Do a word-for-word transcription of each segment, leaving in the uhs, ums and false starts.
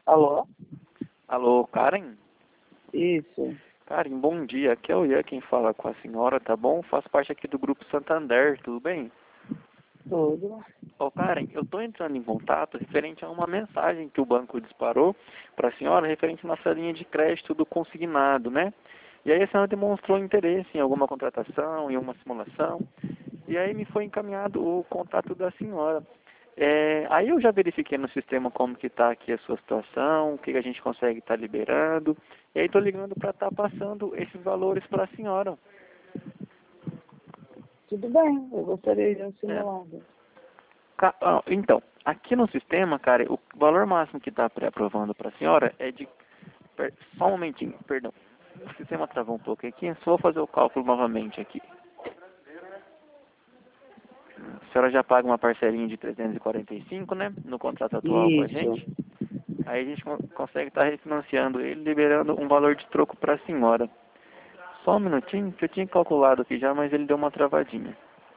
Alô? Alô, Karen? Isso. Karen, bom dia. Aqui é o Ian quem fala com a senhora, tá bom? Faço parte aqui do Grupo Santander, tudo bem? Tudo. Ô, Karen, eu estou entrando em contato referente a uma mensagem que o banco disparou para a senhora referente à nossa linha de crédito do consignado, né? E aí a senhora demonstrou interesse em alguma contratação, em uma simulação, e aí me foi encaminhado o contato da senhora. É, aí eu já verifiquei no sistema como que está aqui a sua situação, o que a gente consegue estar liberando, e aí estou ligando para estar passando esses valores para a senhora. Tudo bem, eu gostaria de um É. simulado. Ca- ah, Então, aqui no sistema, cara, o valor máximo que está pré-aprovando para a senhora é de... per- Só um momentinho, perdão. O sistema travou um pouco aqui, só vou fazer o cálculo novamente aqui. A senhora já paga uma parcelinha de trezentos e quarenta e cinco, né, no contrato atual com a Isso. gente. Aí a gente con- consegue estar refinanciando ele, liberando um valor de troco para a senhora. Só um minutinho, que eu tinha calculado aqui já, mas ele deu uma travadinha.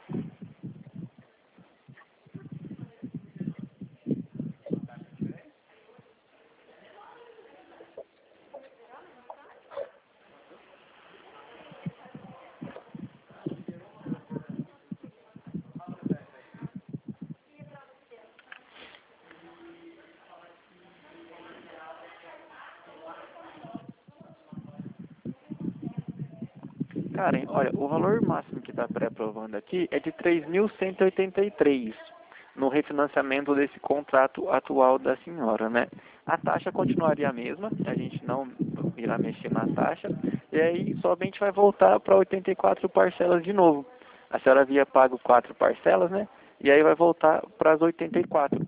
Karen, olha, o valor máximo que está pré-aprovando aqui é de três mil cento e oitenta e três no refinanciamento desse contrato atual da senhora, né? A taxa continuaria a mesma, a gente não irá mexer na taxa, e aí somente vai voltar para oitenta e quatro parcelas de novo. A senhora havia pago quatro parcelas, né? E aí vai voltar para as oitenta e quatro.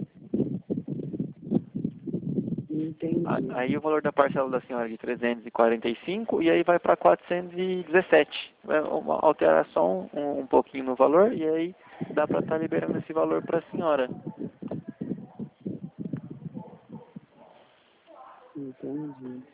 Entendi. Aí o valor da parcela da senhora é de trezentos e quarenta e cinco e aí vai para quatrocentos e dezessete. Vai uma- alterar só um, um um pouquinho no valor e aí dá para estar liberando esse valor para a senhora. Entendi.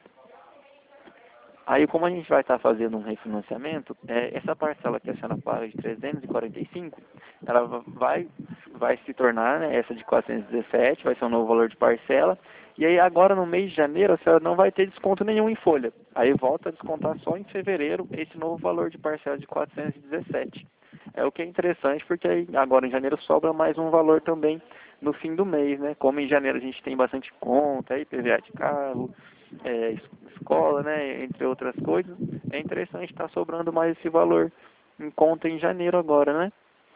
Aí como a gente vai estar fazendo um refinanciamento, é, essa parcela que a senhora paga de trezentos e quarenta e cinco, ela vai, vai se tornar, né, essa de quatrocentos e dezessete, vai ser um novo valor de parcela. E aí agora no mês de janeiro a senhora não vai ter desconto nenhum em folha. Aí volta a descontar só em fevereiro esse novo valor de parcela de quatrocentos e dezessete. É o que é interessante porque aí agora em janeiro sobra mais um valor também no fim do mês, né? Como em janeiro a gente tem bastante conta, aí I P V A de carro, é, es- escola, né, entre outras coisas, é interessante estar sobrando mais esse valor em conta em janeiro agora, né?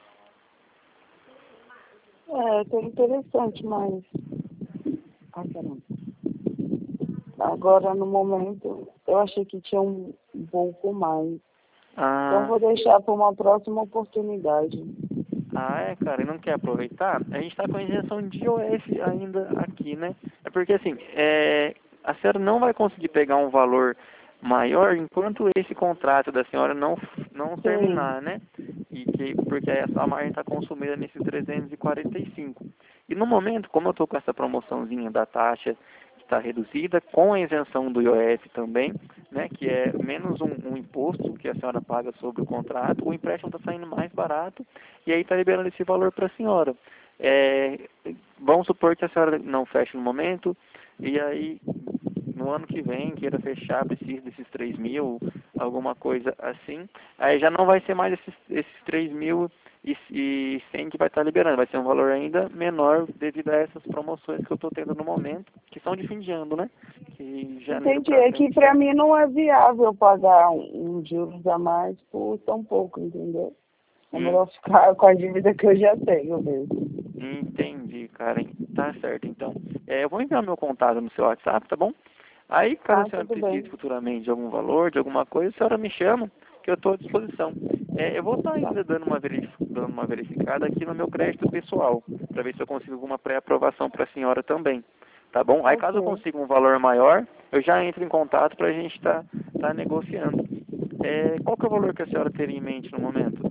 É, tá interessante, mas... Ai, caramba. Agora, no momento, eu achei que tinha um, um pouco mais. Então, Ah, vou deixar para uma próxima oportunidade. ah, é, cara, e não quer aproveitar? A gente está com a injeção de I O F ainda aqui, né? É porque, assim, é, a senhora não vai conseguir pegar um valor maior enquanto esse contrato da senhora não, não Sim. terminar, né? E que, porque aí a sua margem está consumida nesses trezentos e quarenta e cinco. E no momento, como eu estou com essa promoçãozinha da taxa que está reduzida, com a isenção do I O F também, né, que é menos um, um imposto que a senhora paga sobre o contrato, o empréstimo está saindo mais barato e aí está liberando esse valor para a senhora. É, vamos supor que a senhora não feche no momento e aí no ano que vem queira fechar, precisa desses três mil, alguma coisa assim, aí já não vai ser mais esses, esses três mil e, e cem que vai estar liberando, vai ser um valor ainda menor devido a essas promoções que eu estou tendo no momento, que são de fim de ano, né? Que janeiro Entendi. para É que frente para já... mim não é viável pagar um, um juros a mais por tão pouco, entendeu? É Hum, melhor ficar com a dívida que eu já tenho mesmo. entendi, Karen. Tá certo, então. É, eu vou enviar meu contato no seu WhatsApp, tá bom? Aí, caso a Ah, senhora tudo precise bem. futuramente de algum valor, de alguma coisa, a senhora me chama, que eu estou à disposição. É, eu vou estar Tá. ainda dando uma, verif dando uma verificada aqui no meu crédito pessoal, para ver se eu consigo alguma pré-aprovação para a senhora também. Tá bom? Aí, caso eu Ok. consiga um valor maior, eu já entro em contato para a gente estar tá, tá negociando. É, qual que é o valor que a senhora teria em mente no momento?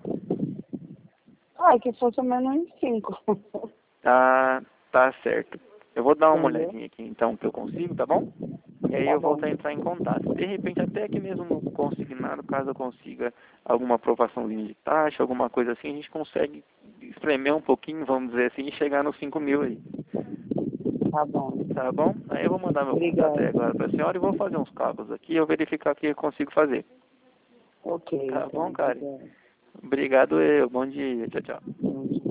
Ah, que fosse menos em cinco. Ah, tá certo. Eu vou dar uma Entendeu? olhadinha aqui então que eu consigo, tá bom? E aí Tá eu bom. volto a entrar em contato. De repente, até aqui mesmo no consignado, caso eu consiga alguma aprovaçãozinha de taxa, alguma coisa assim, a gente consegue espremer um pouquinho, vamos dizer assim, e chegar nos cinco mil aí. Tá bom. Tá bom? Aí eu vou mandar meu Obrigada. contato aí agora para a senhora e vou fazer uns cálculos aqui e eu verificar o que eu consigo fazer. Ok. Tá Então, bom, Karen? obrigada. Obrigado eu. Bom dia. Tchau, tchau. Bom dia.